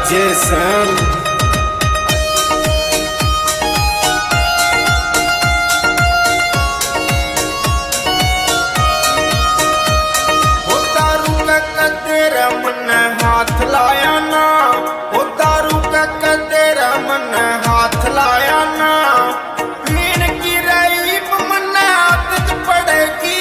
राजेशन। दारू का तेरा मन हाथ लाया ना, वो दारू का तेरा मन हाथ लाया ना, पीन की रही मन आदत पड़ेगी।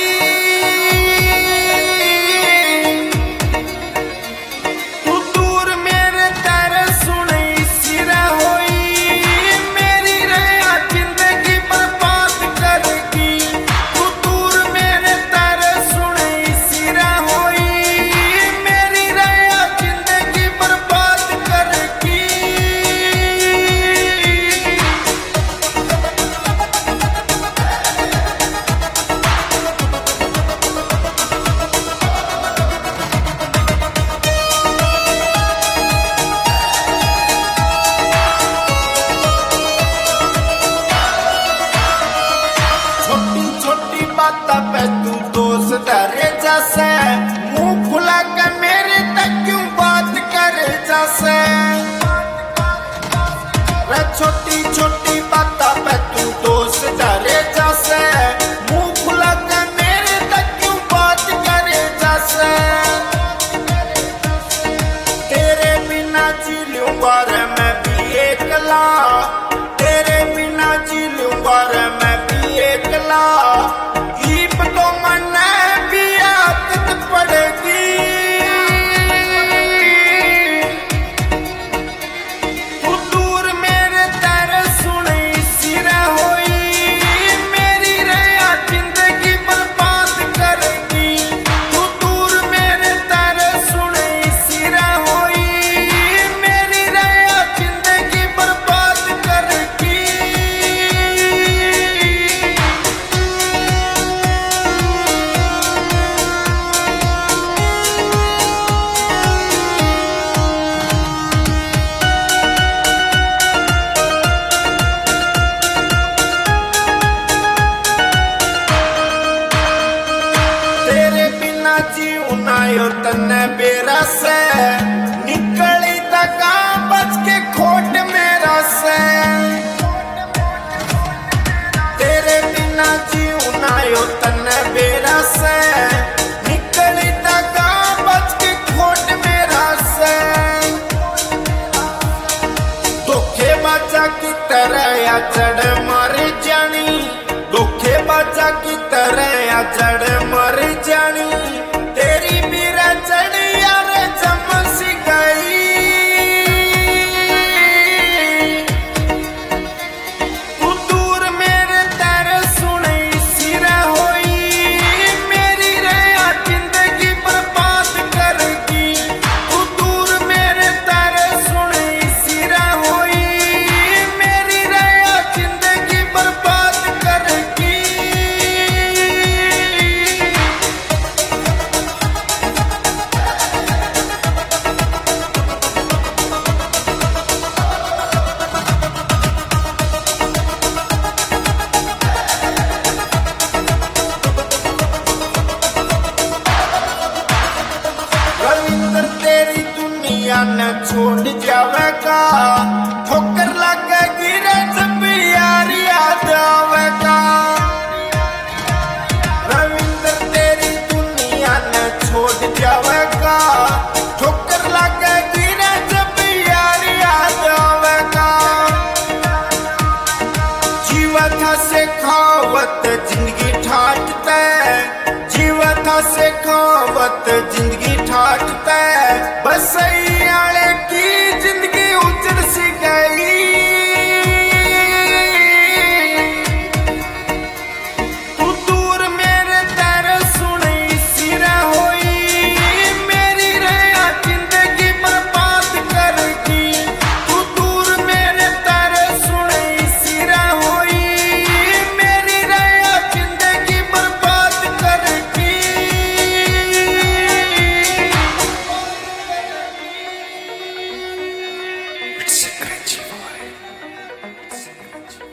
तू दूर मेरे तेरे सुनी सिरा होई, मेरी रहा जिंदगी बर्बाद करेगी। तू दूर मेरे तेरे सुनी सिरा होई, मेरी रहा जिंदगी बर्बाद करेगी। छोटी छोटी बातों पे तू दोस्त डरे जैसे, मुंह खुला के मेरे तक क्यों बात करे जैसे। रे छोटी छोटी बातों पे तू दोस्त डरे जैसे, मुंह खुला के मेरे तक क्यों बात करे जैसे। तेरे बिना जी लूंगा रे मैं भी एकला, तेरे बिना जी लूंगा रे मैं भी एकला। ईप तो मन भी आदत पड़ेगी। तू दूर मेरे तेरे सुनी सिरा होई, मेरी रहा जिंदगी बर्बाद करेगी। तू दूर मेरे तेरे सुनी सिरा होई, मेरी रहा जिंदगी बर्बाद करेगी। तेरे बिना जीवना यो तन्ने बेरा से, निकली तका बच के खोट मेरा से। तेरे बिना जीवना यो तन्ने बेरा से, निकली तका बच के खोट मेरा से। धोखे बाजा की तरह या चढ़ मर जानी, धोखे बाजा की तरह या चढ़ मर जानी। तेरी बीरा चढ़ी यार चमस गई। तू दूर मेरे तेरे सुनी सिरा होई, मेरी रहा जिंदगी बर्बाद करेगी। तू दूर मेरे तेरे सुनी सिरा होई, मेरी रहा जिंदगी बर्बाद करेगी। रविंद्र तेरी दुनिया न छोड़ जावेगा, ठोकर लगेगी रे जब यार याद आवेगा। रविंद्र तेरी दुनिया न छोड़ जावेगा, ठोकर लगेगी रे जब यार याद आवेगा। जीवन से खावत जिंदगी ठाटते, जीवन से खावत जिंदगी ठाटते, बस